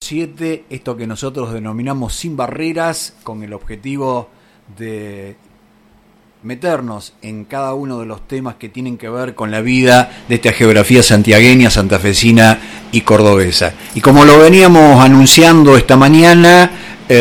105.7, esto que nosotros denominamos Sin Barreras, con el objetivo de meternos en cada uno de los temas que tienen que ver con la vida de esta geografía santiagueña, santafesina y cordobesa. Y como lo veníamos anunciando esta mañana,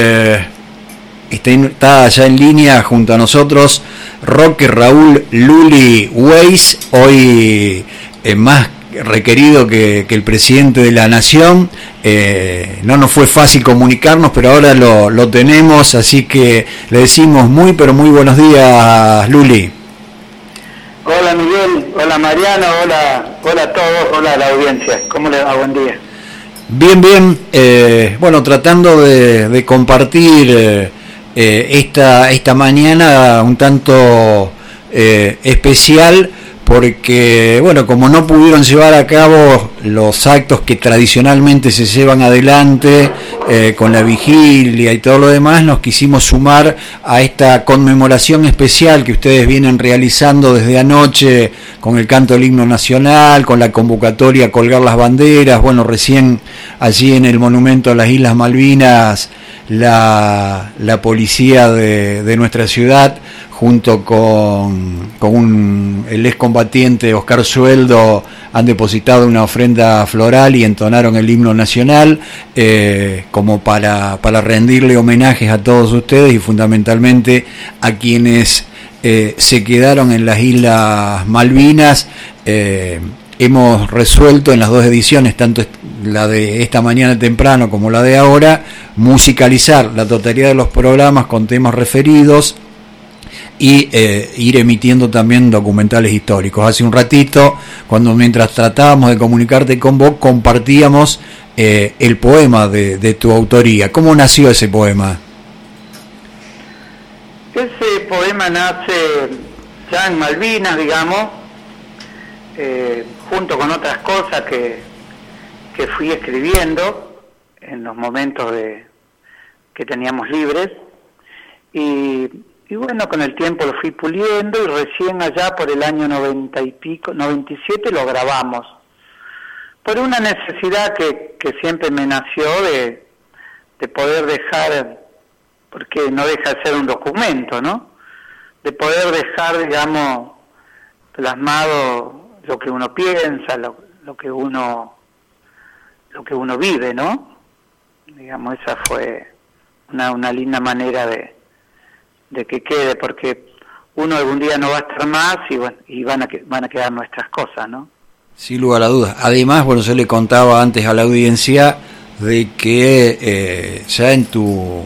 está ya en línea junto a nosotros Roque Raúl Luli Weiss, hoy más requerido que el presidente de la Nación. No nos fue fácil comunicarnos, pero ahora lo tenemos, así que le decimos muy pero muy buenos días, Luli. Hola Miguel, hola Mariano, hola a todos, hola a la audiencia. ¿Cómo les va? Buen día. Bien, bueno, tratando de compartir esta mañana un tanto especial, porque, bueno, como no pudieron llevar a cabo los actos que tradicionalmente se llevan adelante con la vigilia y todo lo demás, nos quisimos sumar a esta conmemoración especial que ustedes vienen realizando desde anoche con el canto del himno nacional, con la convocatoria a colgar las banderas. Bueno, recién allí en el monumento a las Islas Malvinas, la policía de nuestra ciudad, junto con el excombatiente Oscar Sueldo, han depositado una ofrenda floral y entonaron el himno nacional, como para rendirle homenajes a todos ustedes y fundamentalmente a quienes se quedaron en las Islas Malvinas. Hemos resuelto en las dos ediciones, tanto la de esta mañana temprano como la de ahora, musicalizar la totalidad de los programas con temas referidos y ir emitiendo también documentales históricos. Hace un ratito, mientras tratábamos de comunicarte con vos, compartíamos el poema de tu autoría. ¿Cómo nació ese poema? Ese poema nace ya en Malvinas, digamos, junto con otras cosas que fui escribiendo en los momentos que teníamos libres, y bueno, con el tiempo lo fui puliendo y recién allá por el año 97 lo grabamos. Por una necesidad que siempre me nació de poder dejar, porque no deja de ser un documento, ¿no? De poder dejar, digamos, plasmado lo que uno piensa, lo que uno vive, ¿no? Digamos, esa fue una linda manera de que quede, porque uno algún día no va a estar más y bueno, y van a quedar nuestras cosas, ¿no? Sin lugar a dudas. Además, bueno, yo le contaba antes a la audiencia de que ya en tu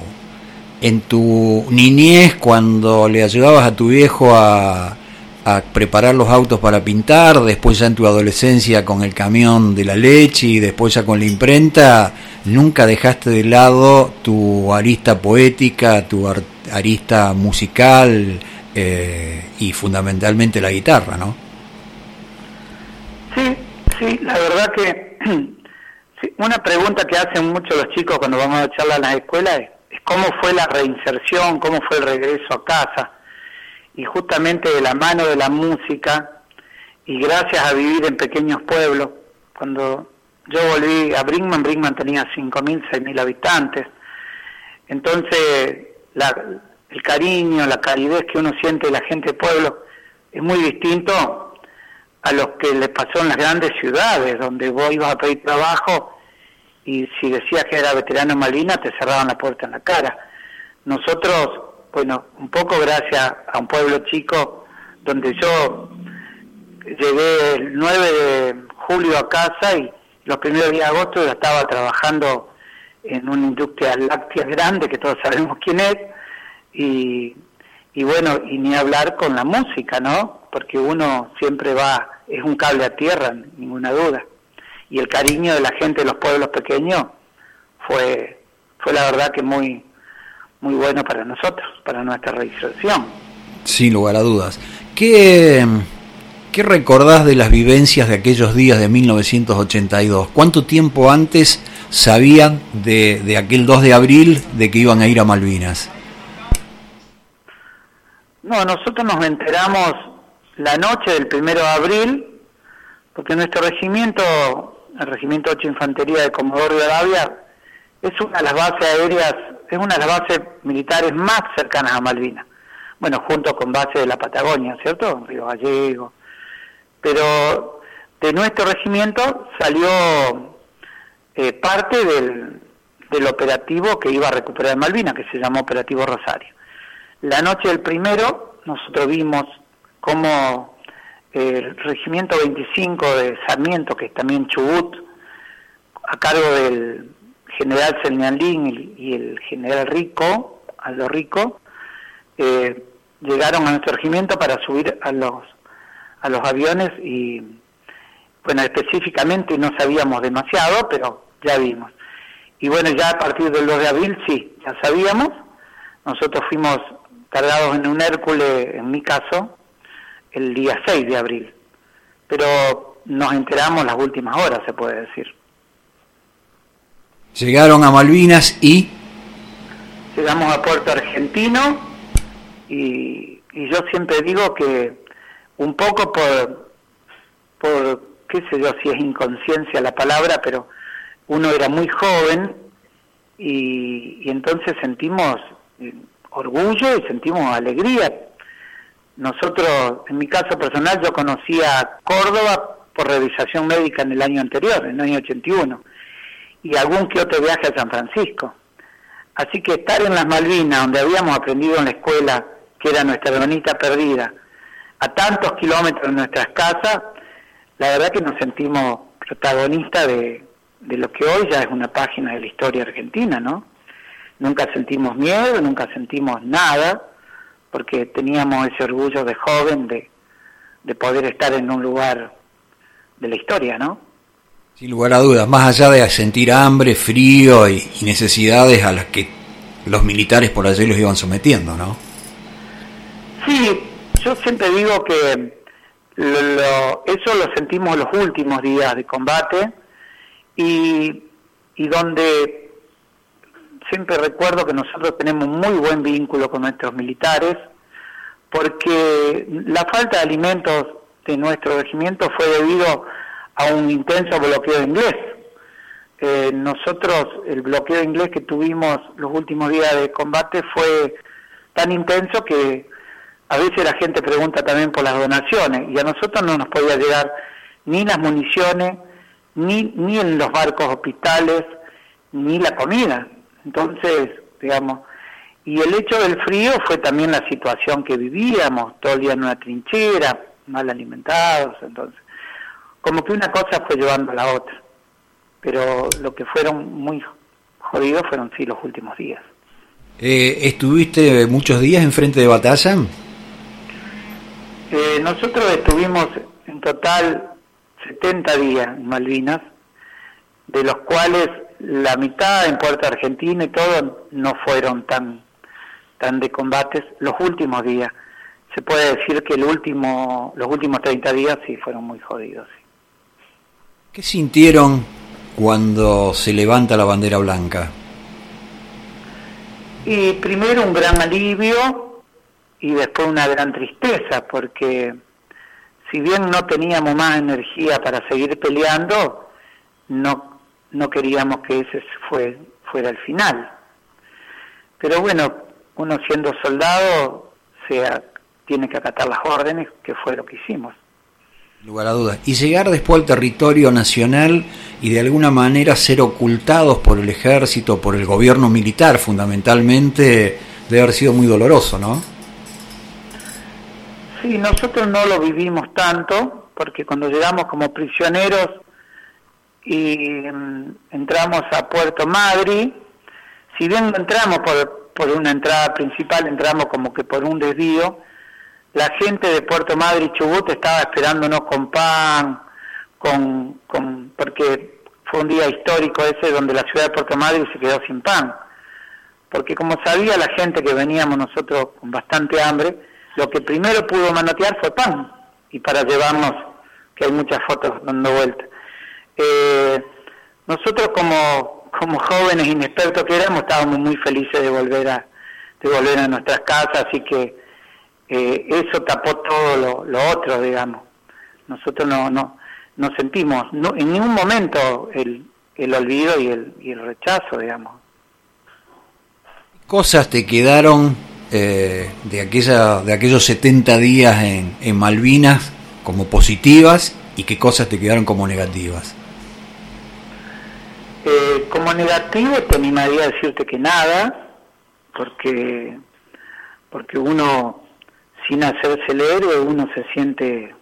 niñez, cuando le ayudabas a tu viejo a preparar los autos para pintar, después ya en tu adolescencia con el camión de la leche y después ya con la imprenta, nunca dejaste de lado tu arista poética, tu arista musical y fundamentalmente la guitarra, ¿no? Sí, la verdad que sí, una pregunta que hacen mucho los chicos cuando vamos a charlar en las escuelas es cómo fue la reinserción, cómo fue el regreso a casa. Y justamente de la mano de la música, y gracias a vivir en pequeños pueblos, cuando yo volví a Brinkman tenía 5.000, 6.000 habitantes, entonces el cariño, la calidez que uno siente de la gente de pueblo es muy distinto a los que les pasó en las grandes ciudades, donde vos ibas a pedir trabajo y si decías que era veterano en Malvinas te cerraban la puerta en la cara. Nosotros, bueno, un poco gracias a un pueblo chico donde yo llegué el 9 de julio a casa y los primeros días de agosto ya estaba trabajando en una industria láctea grande que todos sabemos quién es, y bueno, y ni hablar con la música, ¿no? Porque uno siempre es un cable a tierra, ninguna duda. Y el cariño de la gente de los pueblos pequeños fue la verdad que muy muy bueno para nosotros, para nuestra reinserción. Sin lugar a dudas. ¿Qué recordás de las vivencias de aquellos días de 1982? ¿Cuánto tiempo antes sabían de aquel 2 de abril de que iban a ir a Malvinas? No, nosotros nos enteramos la noche del 1 de abril, porque nuestro regimiento, el Regimiento 8 Infantería de Comodoro Rivadavia, es una de las bases aéreas, es una de las bases militares más cercanas a Malvinas. Bueno, junto con bases de la Patagonia, ¿cierto? Río Gallego. Pero de nuestro regimiento salió parte del operativo que iba a recuperar Malvinas, que se llamó Operativo Rosario. La noche del 1, nosotros vimos cómo el Regimiento 25 de Sarmiento, que es también Chubut, a cargo del general Selmianlín y el general Rico, Aldo Rico, llegaron a nuestro regimiento para subir a los aviones y, bueno, específicamente no sabíamos demasiado, pero ya vimos. Y bueno, ya a partir del 2 de abril sí, ya sabíamos. Nosotros fuimos cargados en un Hércules, en mi caso, el día 6 de abril. Pero nos enteramos las últimas horas, se puede decir. Llegaron a Malvinas y... Llegamos a Puerto Argentino y yo siempre digo que un poco por qué sé yo si es inconsciencia la palabra, pero uno era muy joven y entonces sentimos orgullo y sentimos alegría. Nosotros, en mi caso personal, yo conocía Córdoba por revisación médica en el año anterior, en el año 81, y algún que otro viaje a San Francisco. Así que estar en las Malvinas, donde habíamos aprendido en la escuela, que era nuestra hermanita perdida, a tantos kilómetros de nuestras casas, la verdad que nos sentimos protagonistas de lo que hoy ya es una página de la historia argentina, ¿no? Nunca sentimos miedo, nunca sentimos nada, porque teníamos ese orgullo de joven de poder estar en un lugar de la historia, ¿no? Sin lugar a dudas, más allá de sentir hambre, frío y necesidades a las que los militares por allí los iban sometiendo, ¿no? Sí, yo siempre digo que eso lo sentimos los últimos días de combate y donde siempre recuerdo que nosotros tenemos un muy buen vínculo con nuestros militares, porque la falta de alimentos de nuestro regimiento fue debido a un intenso bloqueo inglés. Nosotros, el bloqueo inglés que tuvimos los últimos días de combate fue tan intenso que a veces la gente pregunta también por las donaciones, y a nosotros no nos podía llegar ni las municiones, ni en los barcos hospitales, ni la comida. Entonces, digamos, y el hecho del frío fue también la situación que vivíamos, todo el día en una trinchera, mal alimentados, entonces, como que una cosa fue llevando a la otra, pero lo que fueron muy jodidos fueron sí los últimos días. ¿Estuviste muchos días en frente de batalla? Nosotros estuvimos en total 70 días en Malvinas, de los cuales la mitad en Puerto Argentino y todo no fueron tan de combates. Los últimos días, se puede decir que los últimos 30 días sí fueron muy jodidos. Sí. ¿Qué sintieron cuando se levanta la bandera blanca? Y primero un gran alivio y después una gran tristeza, porque si bien no teníamos más energía para seguir peleando, no queríamos que ese fuera el final. Pero bueno, uno siendo soldado tiene que acatar las órdenes, que fue lo que hicimos. Lugar a dudas. Y llegar después al territorio nacional y de alguna manera ser ocultados por el ejército, por el gobierno militar fundamentalmente, debe haber sido muy doloroso, ¿no? Sí, nosotros no lo vivimos tanto, porque cuando llegamos como prisioneros y entramos a Puerto Madryn, si bien no entramos por una entrada principal, entramos como que por un desvío, la gente de Puerto Madryn y Chubut estaba esperándonos con pan, porque fue un día histórico ese donde la ciudad de Puerto Madryn se quedó sin pan, porque como sabía la gente que veníamos nosotros con bastante hambre, lo que primero pudo manotear fue pan, y para llevarnos, que hay muchas fotos dando vueltas. Nosotros como jóvenes inexpertos que éramos, estábamos muy felices de volver a nuestras casas, así que eso tapó todo lo otro, digamos. Nosotros no sentimos en ningún momento el olvido y el rechazo, digamos. ¿Cosas te quedaron de aquellos 70 días en Malvinas como positivas y qué cosas te quedaron como negativas? Como negativo te animaría a decirte que nada, porque uno, sin hacerse el héroe, uno se siente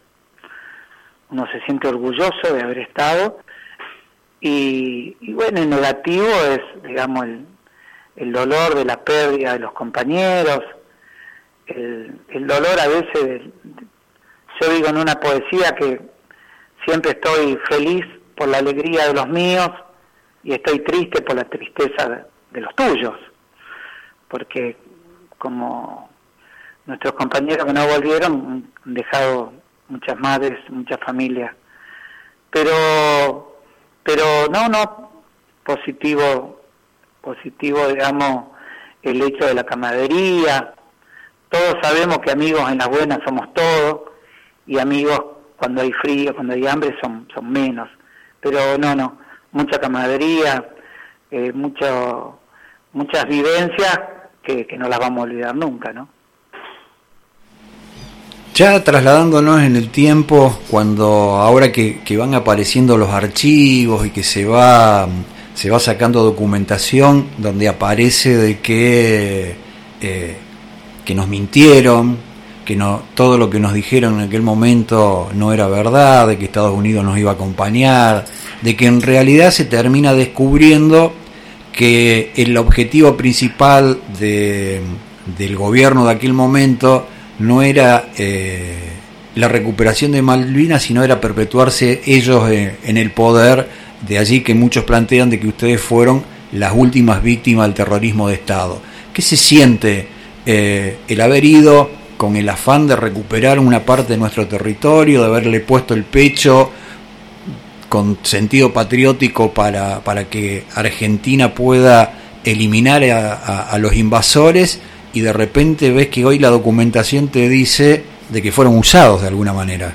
orgulloso de haber estado, y bueno, el negativo es, digamos, el dolor de la pérdida de los compañeros, el dolor a veces, yo digo en una poesía que siempre estoy feliz por la alegría de los míos y estoy triste por la tristeza de los tuyos, porque como nuestros compañeros que no volvieron han dejado muchas madres, muchas familias, pero no, positivo, digamos, el hecho de la camaradería. Todos sabemos que amigos en las buenas somos todos, y amigos cuando hay frío, cuando hay hambre son menos, pero no, mucha camaradería, muchas vivencias que no las vamos a olvidar nunca, ¿no? Ya trasladándonos en el tiempo, ahora que van apareciendo los archivos y que se va sacando documentación donde aparece de que nos mintieron, que no, todo lo que nos dijeron en aquel momento no era verdad, de que Estados Unidos nos iba a acompañar, de que en realidad se termina descubriendo que el objetivo principal del gobierno de aquel momento no era la recuperación de Malvinas, sino era perpetuarse ellos en el poder. De allí que muchos plantean de que ustedes fueron las últimas víctimas del terrorismo de Estado. ¿Qué se siente el haber ido con el afán de recuperar una parte de nuestro territorio, de haberle puesto el pecho con sentido patriótico para que Argentina pueda eliminar a los invasores, y de repente ves que hoy la documentación te dice de que fueron usados de alguna manera?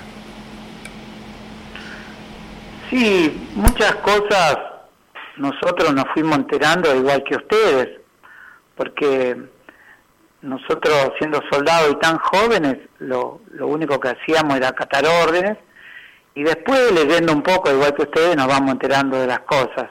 Sí, muchas cosas nosotros nos fuimos enterando igual que ustedes, porque nosotros, siendo soldados y tan jóvenes, lo único que hacíamos era acatar órdenes, y después, leyendo un poco igual que ustedes, nos vamos enterando de las cosas.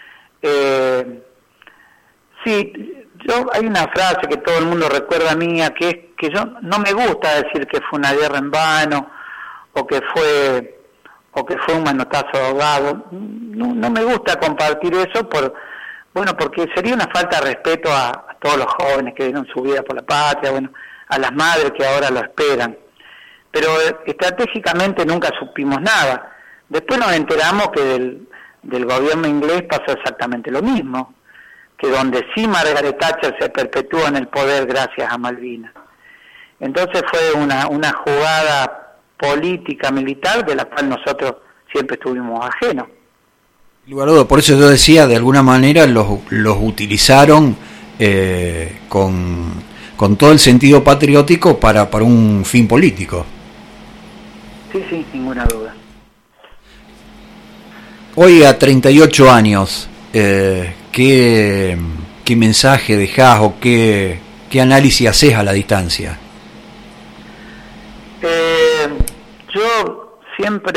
Sí, hay una frase que todo el mundo recuerda mía, que es que yo no me gusta decir que fue una guerra en vano, o que fue un manotazo ahogado. No me gusta compartir eso porque sería una falta de respeto a todos los jóvenes que dieron su vida por la patria, a las madres que ahora lo esperan. Pero estratégicamente nunca supimos nada. Después nos enteramos que del gobierno inglés pasó exactamente lo mismo, que donde sí Margaret Thatcher se perpetúa en el poder gracias a Malvinas. Entonces fue una jugada política militar de la cual nosotros siempre estuvimos ajenos. Por eso yo decía, de alguna manera los utilizaron con todo el sentido patriótico para un fin político. Sí, ninguna duda. Hoy, a 38 años, ¿qué mensaje dejás o qué análisis haces a la distancia? Yo siempre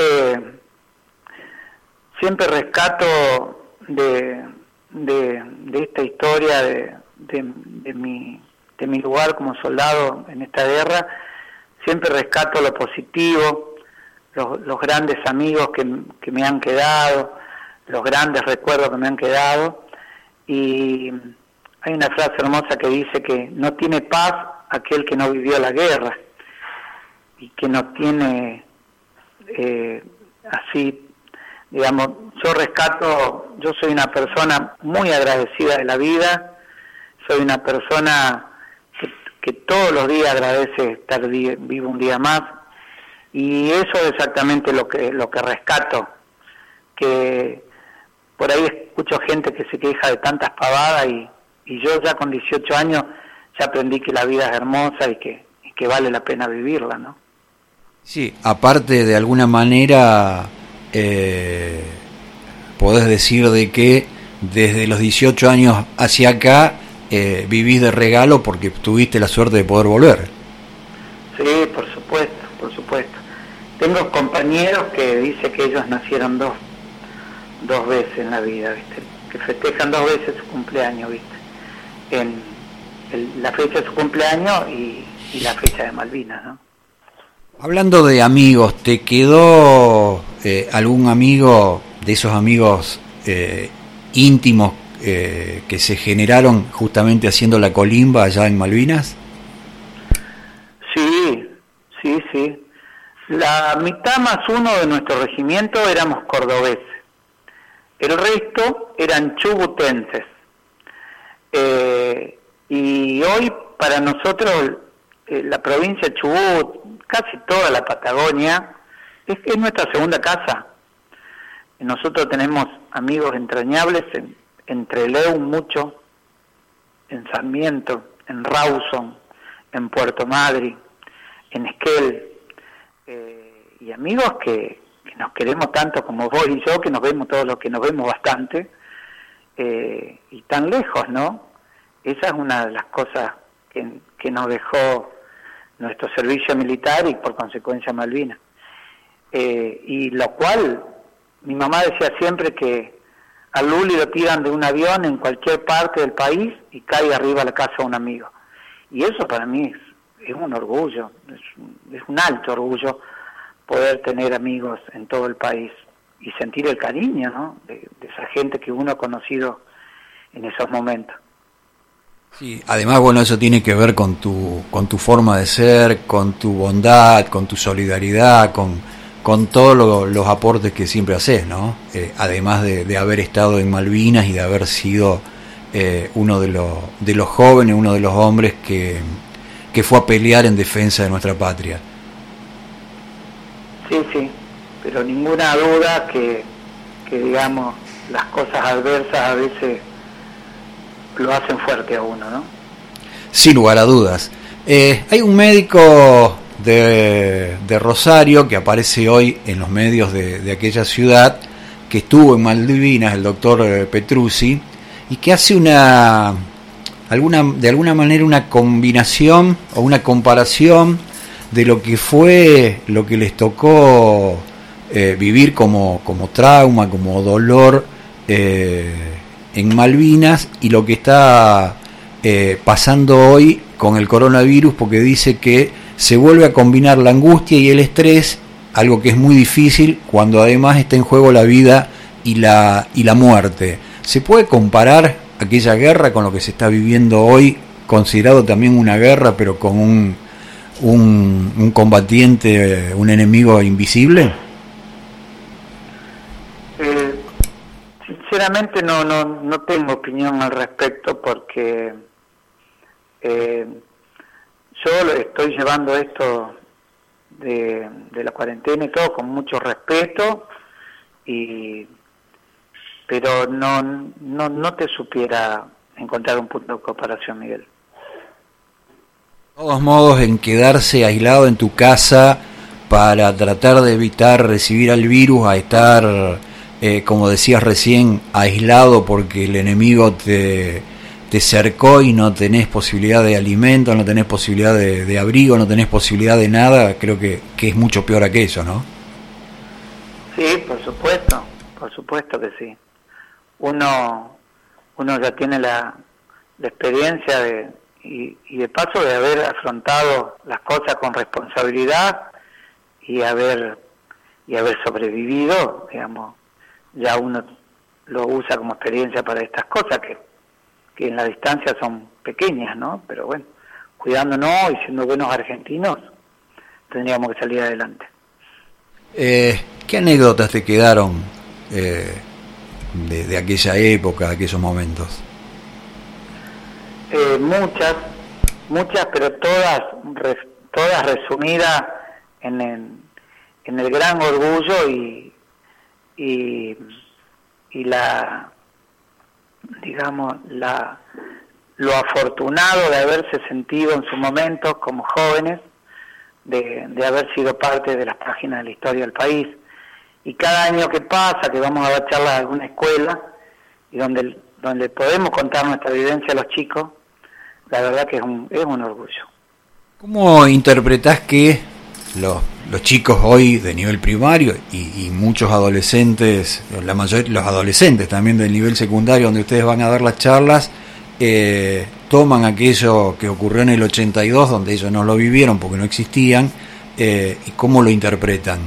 rescato de esta historia de mi lugar como soldado en esta guerra, siempre rescato lo positivo, los grandes amigos que me han quedado, los grandes recuerdos que me han quedado. Y hay una frase hermosa que dice que no tiene paz aquel que no vivió la guerra, y que no tiene así, digamos, yo soy una persona muy agradecida de la vida, soy una persona que todos los días agradece estar vivo un día más, y eso es exactamente lo que rescato, que por ahí escucho gente que se queja de tantas pavadas, y yo ya con 18 años ya aprendí que la vida es hermosa y que vale la pena vivirla, ¿no? podés decir de que desde los 18 años hacia acá vivís de regalo porque tuviste la suerte de poder volver. Sí, por supuesto, por supuesto. Tengo compañeros que dicen que ellos nacieron dos veces en la vida, ¿viste? Que festejan 2 veces su cumpleaños, ¿viste? La fecha de su cumpleaños y la fecha de Malvinas, ¿no? Hablando de amigos, ¿te quedó algún amigo de esos amigos íntimos que se generaron justamente haciendo la colimba allá en Malvinas? Sí, sí, sí. La mitad más uno de nuestro regimiento éramos cordobeses. El resto eran chubutenses. Y hoy para nosotros la provincia de Chubut, casi toda la Patagonia, es nuestra segunda casa. Nosotros tenemos amigos entrañables en Trelew mucho, en Sarmiento, en Rawson, en Puerto Madryn, en Esquel, y amigos que nos queremos tanto como vos y yo, que nos vemos todos los que nos vemos bastante, y tan lejos, ¿no? Esa es una de las cosas que nos dejó nuestro servicio militar y por consecuencia Malvinas. Y lo cual, mi mamá decía siempre que a Luli lo tiran de un avión en cualquier parte del país y cae arriba a la casa de un amigo. Y eso para mí es un orgullo, es un alto orgullo poder tener amigos en todo el país y sentir el cariño, ¿no? de esa gente que uno ha conocido en esos momentos. Sí, además, bueno, eso tiene que ver con tu forma de ser, con tu bondad, con tu solidaridad, con todos los aportes que siempre haces, ¿no? Además de haber estado en Malvinas y de haber sido uno de los jóvenes, uno de los hombres que fue a pelear en defensa de nuestra patria. Sí, sí, pero ninguna duda que digamos, las cosas adversas a veces lo hacen fuerte a uno, ¿no? Sin lugar a dudas. Hay un médico de Rosario que aparece hoy en los medios de aquella ciudad, que estuvo en Malvinas, el doctor Petruzzi, y que hace de alguna manera una combinación o una comparación de lo que fue, lo que les tocó vivir como trauma, como dolor en Malvinas, y lo que está pasando hoy con el coronavirus, porque dice que se vuelve a combinar la angustia y el estrés, algo que es muy difícil cuando además está en juego la vida y la muerte. ¿Se puede comparar aquella guerra con lo que se está viviendo hoy, considerado también una guerra, pero con un combatiente, un enemigo invisible? Sinceramente no tengo opinión al respecto, porque yo estoy llevando esto de la cuarentena y todo con mucho respeto, pero no te supiera encontrar un punto de comparación, Miguel. De todos modos, en quedarse aislado en tu casa para tratar de evitar recibir al virus, a estar, como decías recién, aislado porque el enemigo te cercó y no tenés posibilidad de alimento, no tenés posibilidad de abrigo, no tenés posibilidad de nada, creo que es mucho peor aquello, ¿no? Sí, por supuesto que sí. Uno ya tiene la experiencia y de paso de haber afrontado las cosas con responsabilidad y haber sobrevivido, digamos, ya uno lo usa como experiencia para estas cosas que en la distancia son pequeñas, ¿no? Pero bueno, cuidándonos y siendo buenos argentinos, tendríamos que salir adelante. ¿Qué anécdotas te quedaron de aquella época, de aquellos momentos? Muchas, pero todas resumidas en el gran orgullo y la, digamos, lo afortunado de haberse sentido en su momento como jóvenes, de haber sido parte de las páginas de la historia del país, y cada año que pasa, que vamos a dar charlas a alguna escuela, y donde podemos contar nuestra vivencia a los chicos, la verdad que es un orgullo. ¿Cómo interpretás que los chicos hoy de nivel primario y muchos adolescentes, los adolescentes también del nivel secundario donde ustedes van a dar las charlas, toman aquello que ocurrió en el 82, donde ellos no lo vivieron porque no existían, y cómo lo interpretan?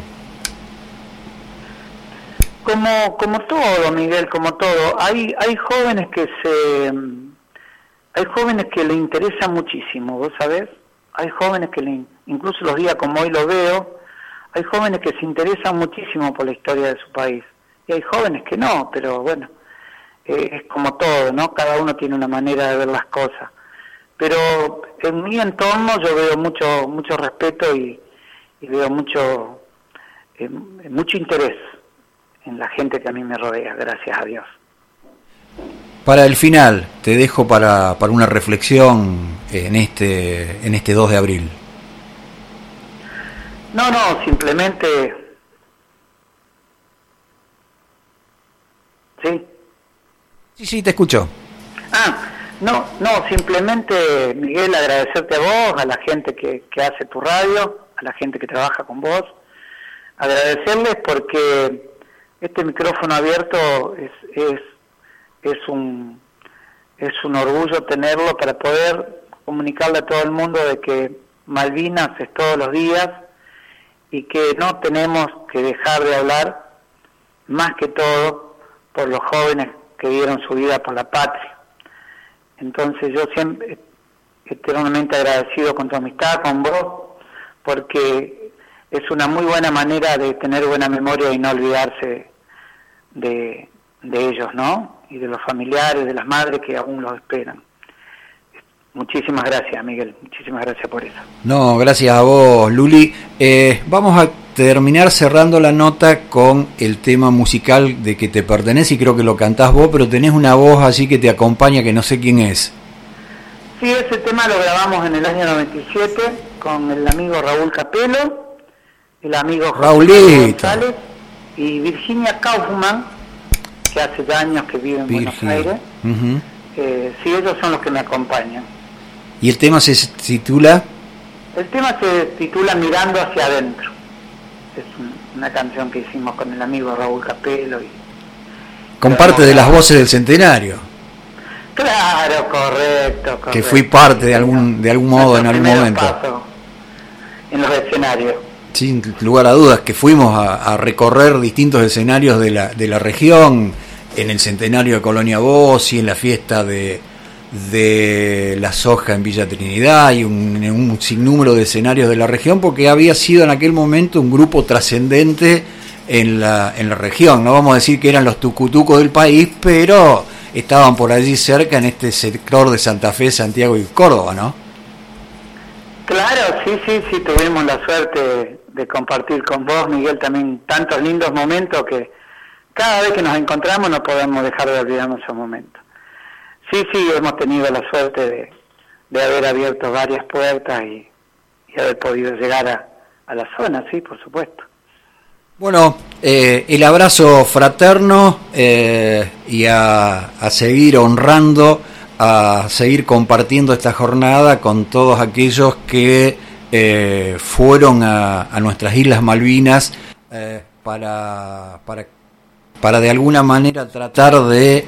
Como todo, Miguel, como todo. Hay jóvenes que le interesa muchísimo, ¿vos sabés? Hay jóvenes que incluso los días como hoy lo veo, hay jóvenes que se interesan muchísimo por la historia de su país. Y hay jóvenes que no, pero bueno, es como todo, ¿no? Cada uno tiene una manera de ver las cosas. Pero en mi entorno yo veo mucho respeto y veo mucho interés en la gente que a mí me rodea, gracias a Dios. Para el final, te dejo para una reflexión en este 2 de abril. No, simplemente... ¿Sí? Sí, te escucho. No, simplemente, Miguel, agradecerte a vos, a la gente que hace tu radio, a la gente que trabaja con vos, agradecerles porque este micrófono abierto es un orgullo tenerlo para poder comunicarle a todo el mundo de que Malvinas es todos los días y que no tenemos que dejar de hablar, más que todo, por los jóvenes que dieron su vida por la patria. Entonces yo siempre eternamente agradecido con tu amistad, con vos, porque es una muy buena manera de tener buena memoria y no olvidarse de ellos, ¿no? Y de los familiares, de las madres que aún los esperan. Muchísimas gracias, Miguel, muchísimas gracias por eso. No, gracias a vos, Luli. Vamos a terminar cerrando la nota con el tema musical de que te pertenece, y creo que lo cantás vos, pero tenés una voz así que te acompaña, que no sé quién es. Sí, ese tema lo grabamos en el año 97 con el amigo Raúl Capelo, el amigo José González y Virginia Kaufman, que hace ya años que vive en Buenos Aires. Uh-huh. Sí, ellos son los que me acompañan. ¿Y el tema se titula? El tema se titula Mirando hacia adentro. Es una canción que hicimos con el amigo Raúl Capelo. Con parte de las voces del centenario. Claro, correcto. Que fui parte de algún modo en algún momento. Paso en los escenarios. Sin lugar a dudas, que fuimos a recorrer distintos escenarios de la región, en el centenario de Colonia Bossi, en la fiesta de la soja en Villa Trinidad y un sinnúmero de escenarios de la región, porque había sido en aquel momento un grupo trascendente en la región. No vamos a decir que eran los tucutucos del país, pero estaban por allí cerca, en este sector de Santa Fe, Santiago y Córdoba, ¿no? Claro, sí, tuvimos la suerte de compartir con vos, Miguel, también tantos lindos momentos que cada vez que nos encontramos no podemos dejar de olvidarnos esos momentos. Sí, hemos tenido la suerte de haber abierto varias puertas y haber podido llegar a la zona, sí, por supuesto. Bueno, el abrazo fraterno y a seguir honrando, a seguir compartiendo esta jornada con todos aquellos que fueron a nuestras Islas Malvinas para de alguna manera tratar de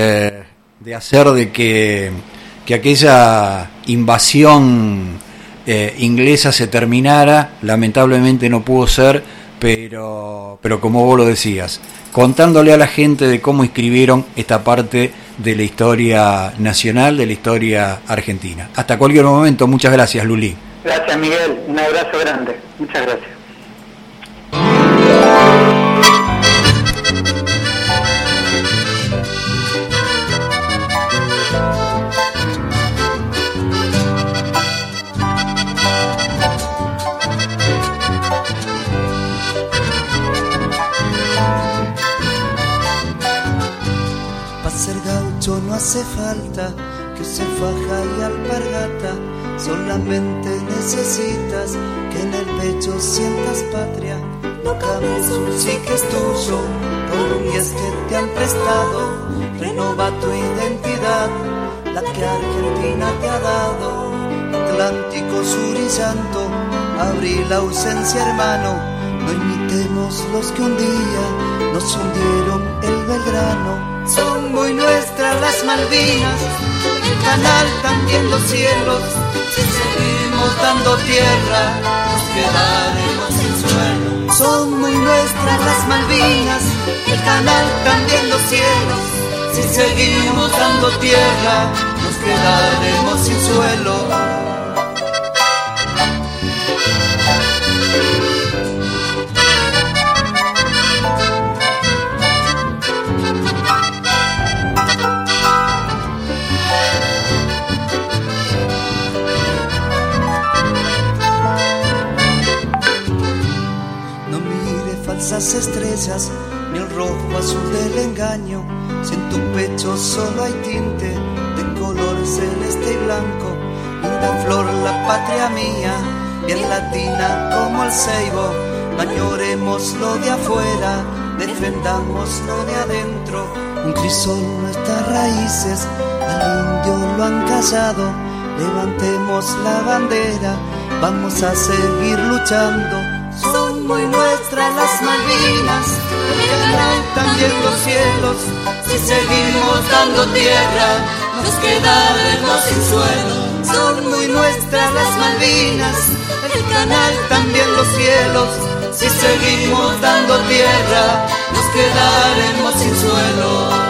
hacer de que aquella invasión inglesa se terminara. Lamentablemente no pudo ser, pero como vos lo decías, contándole a la gente de cómo escribieron esta parte de la historia nacional, de la historia argentina. Hasta cualquier momento. Muchas gracias, Luli. Gracias, Miguel, un abrazo grande, muchas gracias. No hace falta que use faja y alpargata, solamente necesitas que en el pecho sientas patria, no cambies un sí que es tuyo por un yes que te han prestado. Renova tu identidad, la que Argentina te ha dado. Atlántico, sur y llanto, abril, ausencia, hermano. No imitemos los que un día nos hundieron el Belgrano. Son muy nuestras las Malvinas, el canal también los cielos. Si seguimos dando tierra, nos quedaremos sin suelo. Son muy nuestras las Malvinas, el canal también los cielos. Si seguimos dando tierra, nos quedaremos sin suelo. Falsas estrellas, ni el rojo azul del engaño. Si en tu pecho solo hay tinte de color celeste y blanco. Linda flor, la patria mía, bien latina como el ceibo. No añoremos lo de afuera, defendamos lo de adentro. Un crisol nuestras raíces, al indio lo han callado. Levantemos la bandera, vamos a seguir luchando. Son muy nuestras las Malvinas, el canal también los cielos. Si seguimos dando tierra, nos quedaremos sin suelo. Son muy nuestras las Malvinas, el canal también los cielos. Si seguimos dando tierra, nos quedaremos sin suelo.